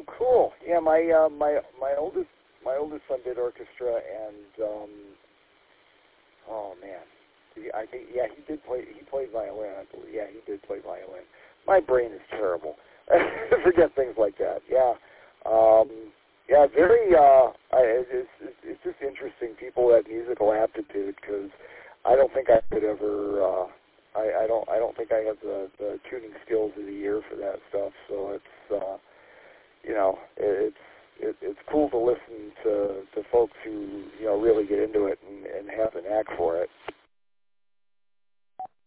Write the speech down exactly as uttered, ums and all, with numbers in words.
cool. Yeah, my uh, my my oldest my oldest son did orchestra, and um, oh man, he, I think yeah he did play he played violin. I believe yeah he did play violin. My brain is terrible. I forget things like that. Yeah, um, yeah, very. Uh, I, it's, it's it's just interesting. People have musical aptitude because I don't think I could ever. Uh, I, I don't I don't think I have the, the tuning skills of the ear for that stuff. So it's. Uh, You know, it's it, it's cool to listen to, to folks who you know really get into it and, and have an knack for it.